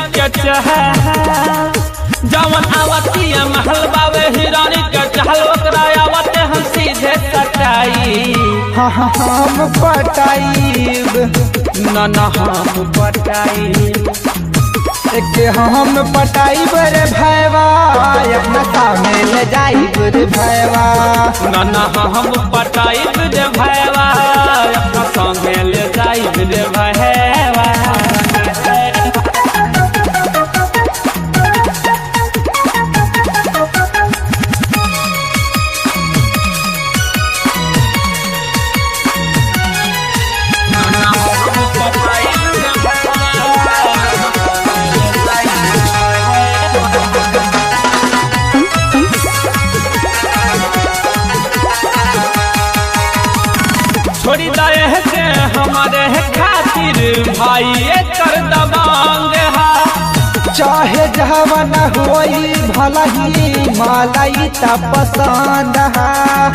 के चाहे जवन आवतिया महल बावे हिरानी के चहल ओकरा आवते हम सीधे सटाई। हम पटाइब न हम पटाई के हम पटाइब रे भैवा अपना सामने ले जाइब रे भैवा। न हम पटाइब रे भैवा अपना संगे ले जाइब रे भैवा। छोड़ी दे से हमारे खातिर भाई कर दबांग है। चाहे जवन होई भला ही मालाई ता पसंद है।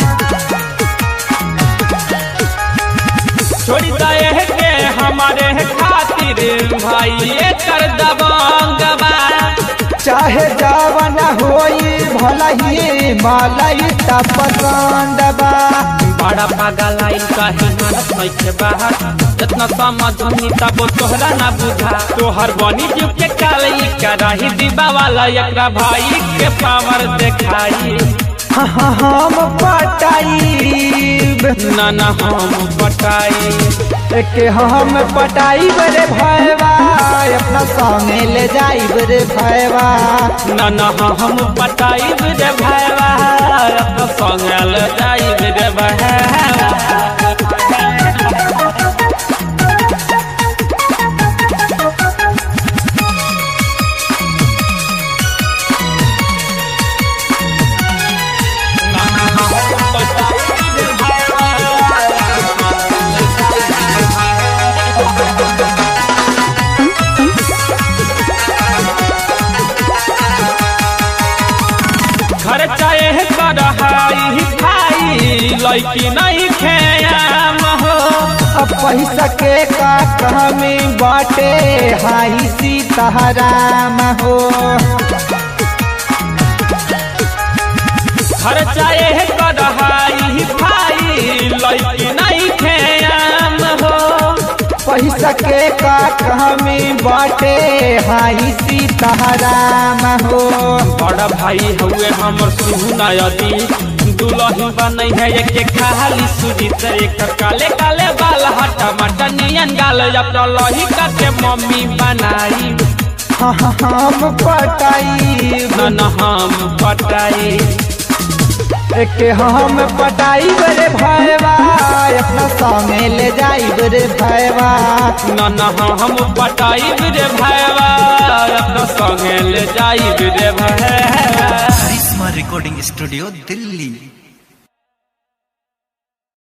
छोड़ी दे के हमारे खातिर भाई कर दबांग बा। चाहे जवन होई भला ही मालाई ता पसंद बा। बड़ा पागल आइल कहीं मानत नहीं के बाहर जितना समझनी तब तोहरा ना बुझा। तोहर बनी जीव के काली कराही दीबा वाला एकरा भाई के पावर देखाई। हम पटाइब न हम पटाई के हम पटाइब रे भैवा अपना सामने ले जाइब रे भैवा। न हम पटाइब रे भैवा अपना संगे ले जाइब रे भैवा। घर चाहे करहाई खाई लड़की नहीं खेयाम हो। अब पैसा के का कमी बाटे हाई सीताराम हो। घर चाहे करहाई खाई लड़की नहीं खेयाम हो। पैसा के का कमी बाटे हाई सीताराम हो। बड़ा भाई हुए हमर सुनायदी दुल्हन बनै है एक खाली सुजी से एक काले काले बाल हटा मटनियन गाल अपना लही के मम्मी बनाई। हम पटाइब न हम पटाई के हम पटाइब रे भैवा अपना सामने ले जाइब रे भैवा। न हम पटाइब रे भैवा अपना संगे ले जाइब रे भैवा। Karishma recording studio Delhi.